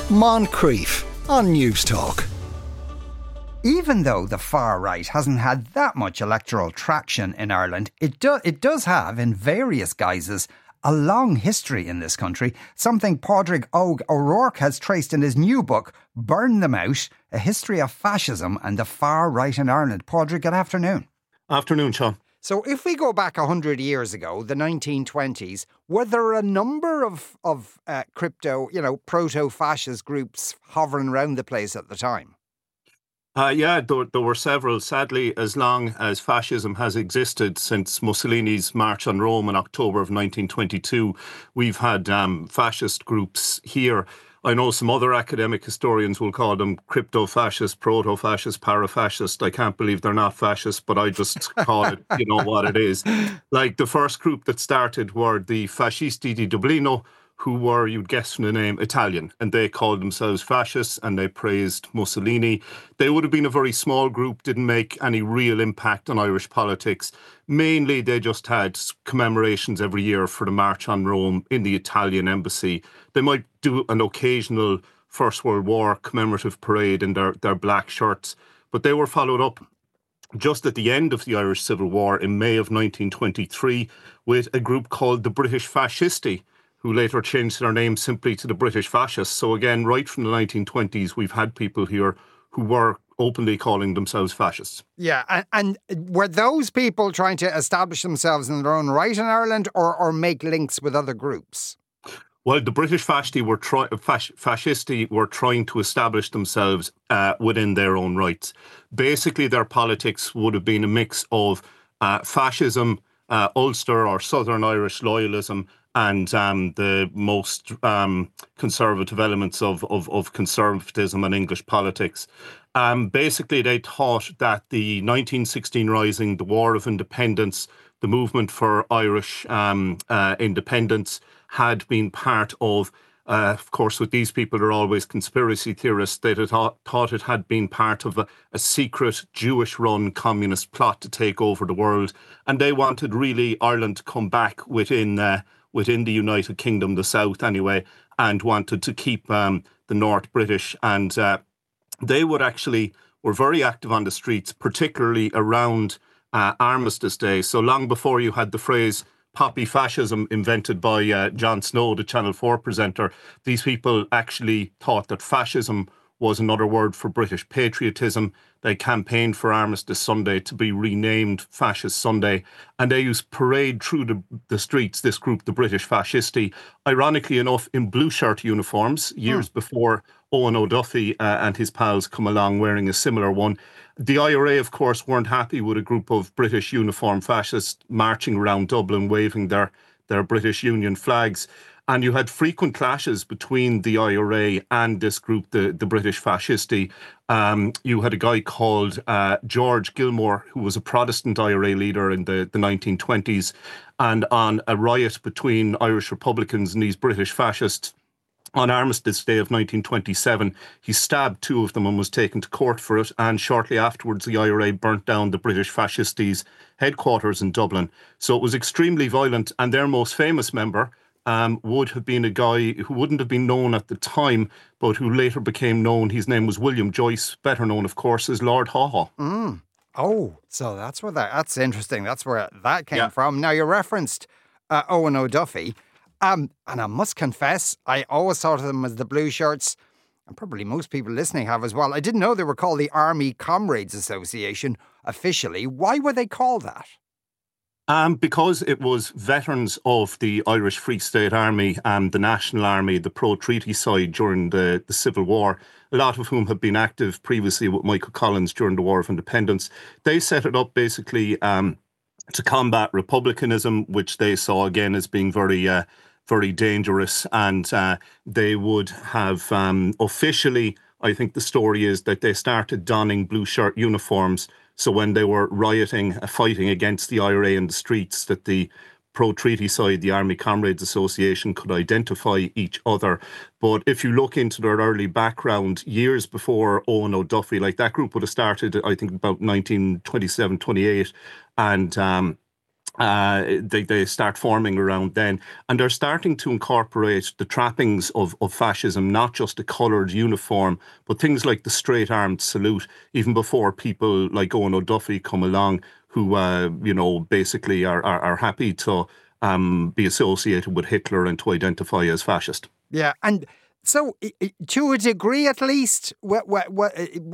Moncrief on News Talk. Even though the far right hasn't had that much electoral traction in Ireland, it does have, in various guises, a long history in this country, something Pádraig Ó O'Rourke has traced in his new book, Burn Them Out, A History of Fascism and the Far Right in Ireland. Pádraig, good afternoon. Afternoon, Sean. So if we go back 100 years ago, the 1920s, were there a number of crypto, proto-fascist groups hovering around the place at the time? There were several. Sadly, as long as fascism has existed since Mussolini's March on Rome in October of 1922, we've had fascist groups here. I know some other academic historians will call them crypto-fascist, proto-fascist, para-fascist. I can't believe they're not fascist, but I just call it, what it is. Like the first group that started were the Fascisti di Dublino, who were, you'd guess from the name, Italian, and they called themselves fascists and they praised Mussolini. They would have been a very small group, didn't make any real impact on Irish politics. Mainly, they just had commemorations every year for the March on Rome in the Italian embassy. They might do an occasional First World War commemorative parade in their black shirts, but they were followed up just at the end of the Irish Civil War in May of 1923 with a group called the British Fascisti, who later changed their name simply to the British Fascists. So again, right from the 1920s, we've had people here who were openly calling themselves fascists. Yeah, and were those people trying to establish themselves in their own right in Ireland or make links with other groups? Well, the British Fascisti were trying to establish themselves within their own rights. Basically, their politics would have been a mix of fascism, Ulster or Southern Irish loyalism, and the most conservative elements of conservatism and English politics. Basically, they thought that the 1916 Rising, the War of Independence, the movement for Irish independence had been part of course, with these people, they're always conspiracy theorists. They thought it had been part of a secret Jewish-run communist plot to take over the world. And they wanted really Ireland to come back within the United Kingdom, the South anyway, and wanted to keep the North British. And they were very active on the streets, particularly around Armistice Day. So long before you had the phrase poppy fascism invented by Jon Snow, the Channel 4 presenter, these people actually thought that fascism was another word for British patriotism. They campaigned for Armistice Sunday to be renamed Fascist Sunday, and they used parade through the streets, this group, the British Fascisti, ironically enough, in blue shirt uniforms, years before Owen O'Duffy and his pals come along wearing a similar one. The IRA, of course, weren't happy with a group of British uniformed fascists marching around Dublin, waving their British Union flags. And you had frequent clashes between the IRA and this group, the British Fascisti. You had a guy called George Gilmore, who was a Protestant IRA leader in the 1920s. And on a riot between Irish Republicans and these British fascists, on Armistice Day of 1927, he stabbed two of them and was taken to court for it. And shortly afterwards, the IRA burnt down the British Fascisti's headquarters in Dublin. So it was extremely violent. And their most famous member would have been a guy who wouldn't have been known at the time, but who later became known. His name was William Joyce, better known, of course, as Lord Haw Haw. Oh, so that's interesting. That's where that came from. Now, you referenced Owen O'Duffy. And I must confess, I always thought of them as the blue shirts, and probably most people listening have as well. I didn't know they were called the Army Comrades Association officially. Why were they called that? Because it was veterans of the Irish Free State Army and the National Army, the pro-treaty side during the Civil War, a lot of whom had been active previously with Michael Collins during the War of Independence. They set it up basically to combat republicanism, which they saw again as being very dangerous. And they would have officially, I think the story is that they started donning blue shirt uniforms. So when they were rioting, fighting against the IRA in the streets, that the pro-treaty side, the Army Comrades Association, could identify each other. But if you look into their early background, years before Owen O'Duffy, like that group would have started, I think, about 1927, 28. And They start forming around then, and they're starting to incorporate the trappings of fascism, not just a coloured uniform, but things like the straight-armed salute, even before people like Owen O'Duffy come along, who basically are happy to be associated with Hitler and to identify as fascist. Yeah, and so to a degree, at least, what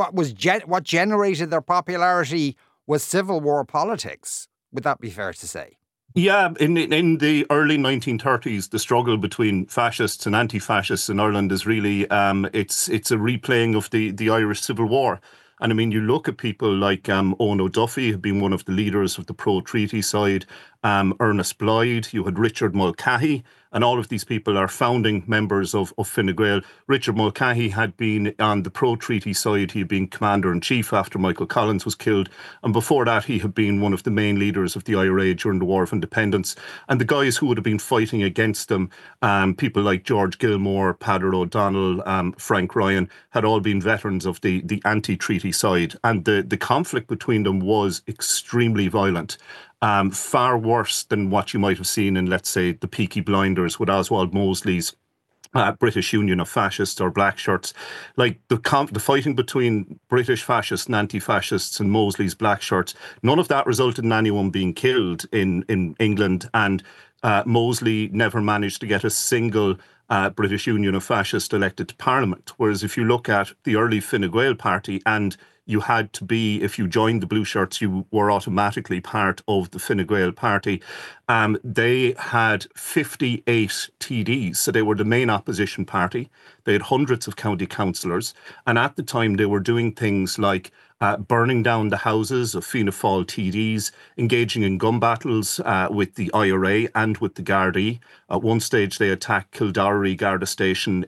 generated their popularity was Civil War politics. Would that be fair to say? Yeah, in the early 1930s, the struggle between fascists and anti-fascists in Ireland is really it's a replaying of the Irish Civil War. And I mean, you look at people like Owen O'Duffy, who'd been one of the leaders of the pro-treaty side, Ernest Blythe, you had Richard Mulcahy, and all of these people are founding members of Fine Gael. Richard Mulcahy had been on the pro-treaty side. He had been commander-in-chief after Michael Collins was killed. And before that, he had been one of the main leaders of the IRA during the War of Independence. And the guys who would have been fighting against them, people like George Gilmore, Peadar O'Donnell, Frank Ryan, had all been veterans of the anti-treaty side. And the conflict between them was extremely violent. Far worse than what you might have seen in, let's say, the Peaky Blinders with Oswald Mosley's British Union of Fascists or Black Shirts. Like the fighting between British fascists and anti-fascists and Mosley's Black Shirts, none of that resulted in anyone being killed in England, and Mosley never managed to get a single British Union of Fascists elected to Parliament. Whereas if you look at the early Fine Gael party, and you had to be, if you joined the Blue Shirts, you were automatically part of the Fine Gael party. They had 58 TDs, so they were the main opposition party. They had hundreds of county councillors, and at the time they were doing things like burning down the houses of Fianna Fáil TDs, engaging in gun battles with the IRA and with the Gardaí. At one stage, they attacked Kildorrery Garda Station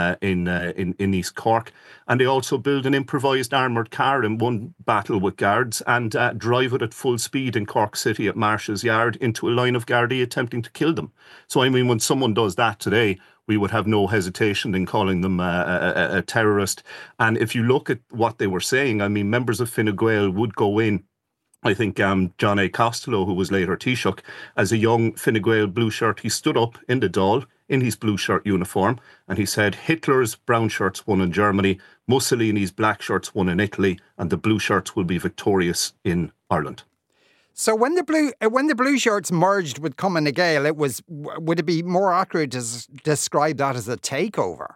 in East Cork, and they also built an improvised armoured car in one battle with Guards and drive it at full speed in Cork City at Marshall's Yard into a line of Gardaí attempting to kill them. So, I mean, when someone does that today, we would have no hesitation in calling them a terrorist. And if you look at what they were saying, I mean, members of Fine Gael would go in. I think John A. Costello, who was later Taoiseach, as a young Fine Gael blue shirt, he stood up in the Dáil in his blue shirt uniform and he said, Hitler's brown shirts won in Germany, Mussolini's black shirts won in Italy, and the blue shirts will be victorious in Ireland. So when the blue shirts merged with Cumann na Gael, would it be more accurate to describe that as a takeover?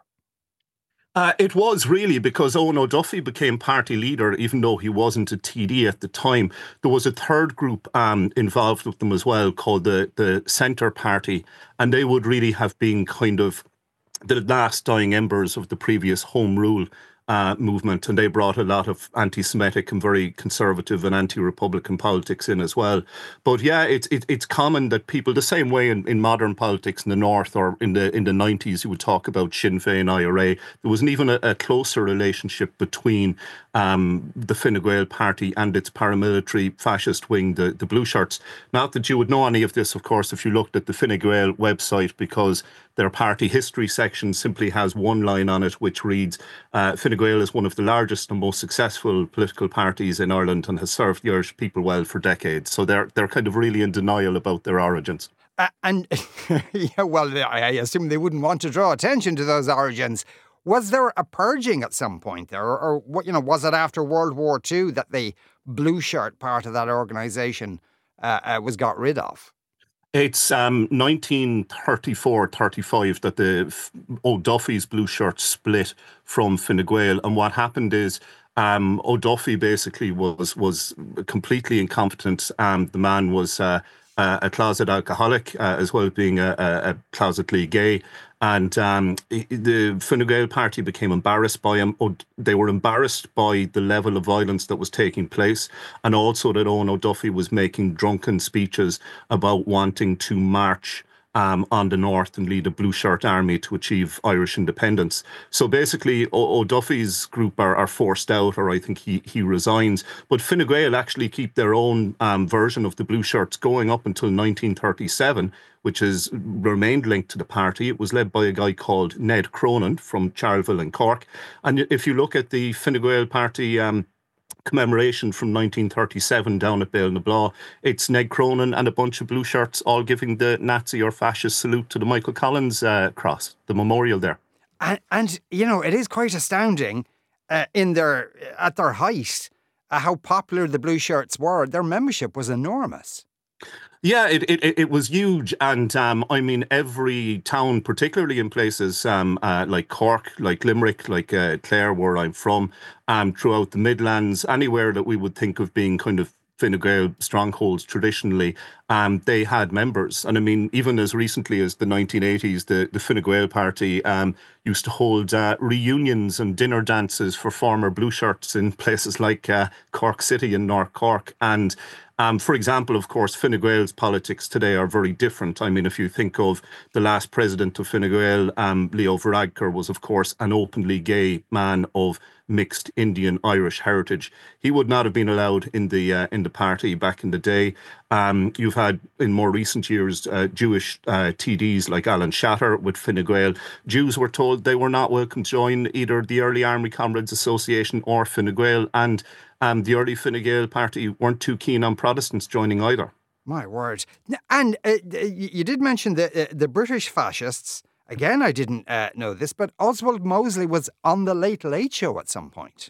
It was really, because Owen O'Duffy became party leader, even though he wasn't a TD at the time. There was a third group involved with them as well, called the Centre Party, and they would really have been kind of the last dying embers of the previous Home Rule movement, and they brought a lot of anti-Semitic and very conservative and anti-Republican politics in as well. But yeah, it's common that people, the same way in modern politics in the North or in the 90s, you would talk about Sinn Féin, IRA. There wasn't even a closer relationship between the Fine Gael party and its paramilitary fascist wing, the Blue Shirts. Not that you would know any of this, of course, if you looked at the Fine Gael website, because their party history section simply has one line on it, which reads, Fine Gael is one of the largest and most successful political parties in Ireland and has served the Irish people well for decades. So they're kind of really in denial about their origins. And yeah, well, I assume they wouldn't want to draw attention to those origins. Was there a purging at some point there, or was it after World War II that the blue shirt part of that organisation was got rid of? It's 1934-35 that the O'Duffy's blue shirts split from Fine Gael, and what happened is O'Duffy basically was completely incompetent. The man was a closet alcoholic, as well as being a closetly gay. And the Fine Gael party became embarrassed by him. They were embarrassed by the level of violence that was taking place, and also that Owen O'Duffy was making drunken speeches about wanting to march on the north and lead a blue shirt army to achieve Irish independence. So basically, O'Duffy's group are forced out, or I think he resigns. But Fine Gael actually keep their own version of the blue shirts going up until 1937, which has remained linked to the party. It was led by a guy called Ned Cronin from Charleville in Cork. And if you look at the Fine Gael party commemoration from 1937 down at Bale-na-Bláth. It's Ned Cronin and a bunch of blue shirts all giving the Nazi or fascist salute to the Michael Collins cross, the memorial there. And it is quite astounding at their height how popular the blue shirts were. Their membership was enormous. Yeah, it was huge. And every town, particularly in places like Cork, like Limerick, like Clare, where I'm from, throughout the Midlands, anywhere that we would think of being kind of Fine Gael strongholds traditionally, they had members. And even as recently as the 1980s, the Fine Gael party used to hold reunions and dinner dances for former blue shirts in places like Cork City and North Cork. And for example, of course, Fine Gael's politics today are very different. If you think of the last president of Fine Gael, Leo Varadkar was, of course, an openly gay man of mixed Indian-Irish heritage. He would not have been allowed in the party back in the day. You've had, in more recent years, Jewish TDs like Alan Shatter with Fine Gael. Jews were told they were not welcome to join either the Early Army Comrades Association or Fine Gael, and the early Fine Gael party weren't too keen on Protestants joining either. My word. And you did mention the British fascists. Again, I didn't know this, but Oswald Mosley was on the Late Late Show at some point.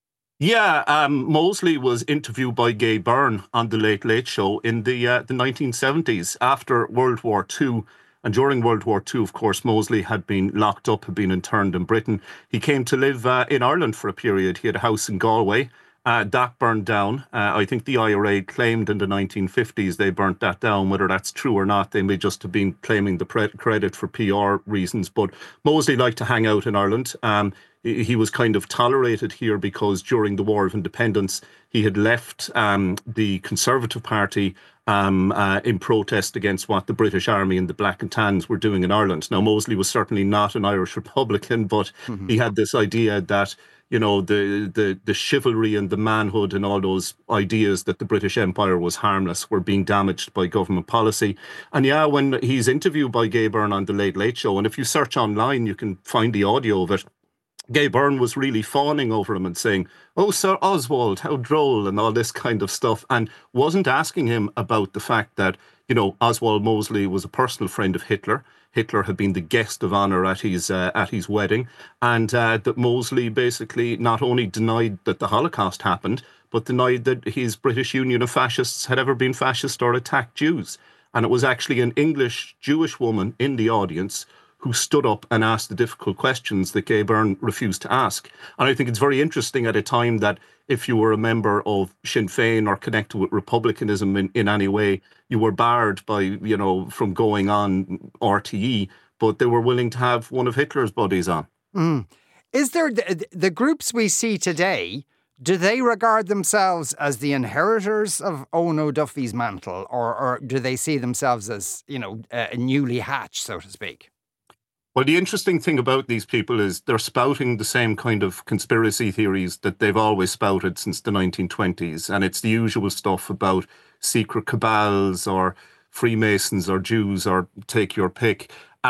Yeah, Mosley was interviewed by Gay Byrne on the Late Late Show in the 1970s after World War II. And during World War II, of course, Mosley had been locked up, had been interned in Britain. He came to live in Ireland for a period. He had a house in Galway. That burned down. I think the IRA claimed in the 1950s they burnt that down. Whether that's true or not, they may just have been claiming the credit for PR reasons. But Mosley liked to hang out in Ireland. He was kind of tolerated here because during the War of Independence, he had left the Conservative Party in protest against what the British Army and the Black and Tans were doing in Ireland. Now, Mosley was certainly not an Irish Republican, but he had this idea that the chivalry and the manhood and all those ideas that the British Empire was harmless were being damaged by government policy. And yeah, when he's interviewed by Gay Byrne on the Late Late Show, and if you search online, you can find the audio of it, Gay Byrne was really fawning over him and saying, "Oh, Sir Oswald, how droll," and all this kind of stuff, and wasn't asking him about the fact that, Oswald Mosley was a personal friend of Hitler. Hitler had been the guest of honour at his wedding, and that Mosley basically not only denied that the Holocaust happened, but denied that his British Union of Fascists had ever been fascist or attacked Jews. And it was actually an English Jewish woman in the audience who stood up and asked the difficult questions that Gay Byrne refused to ask. And I think it's very interesting at a time that if you were a member of Sinn Féin or connected with republicanism in any way, you were barred by, from going on RTE, but they were willing to have one of Hitler's buddies on. Is there the groups we see today, do they regard themselves as the inheritors of Eoin O'Duffy's mantle, or do they see themselves as, newly hatched, so to speak? Well, the interesting thing about these people is they're spouting the same kind of conspiracy theories that they've always spouted since the 1920s. And it's the usual stuff about secret cabals or Freemasons or Jews or take your pick.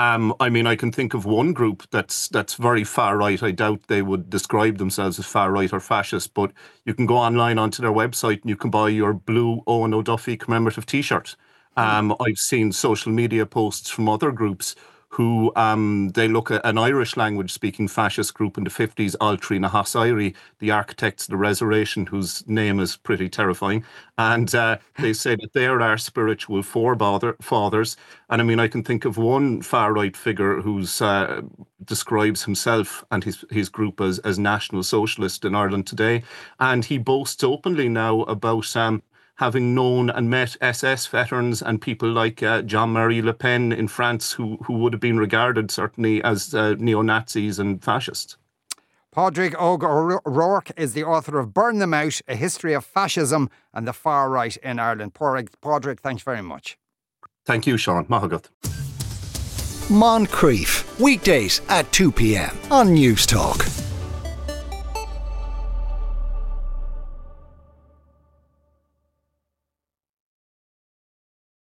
I can think of one group that's very far right. I doubt they would describe themselves as far right or fascist, but you can go online onto their website and you can buy your blue Eoin O'Duffy commemorative T-shirt. I've seen social media posts from other groups who they look at an Irish language speaking fascist group in the 50s, Altri na Hasairi, the architects of the Resurrection, whose name is pretty terrifying. And they say that they're our spiritual forefathers. And I can think of one far right figure who's describes himself and his group as National Socialist in Ireland today. And he boasts openly now about having known and met SS veterans and people like Jean-Marie Le Pen in France, who would have been regarded certainly as neo-Nazis and fascists. Padraig Óg O'Rourke is the author of Burn Them Out, A History of Fascism and the Far Right in Ireland. Padraig, thanks very much. Thank you, Sean. Mahagat. Moncrief, weekdays at 2 p.m. on News Talk.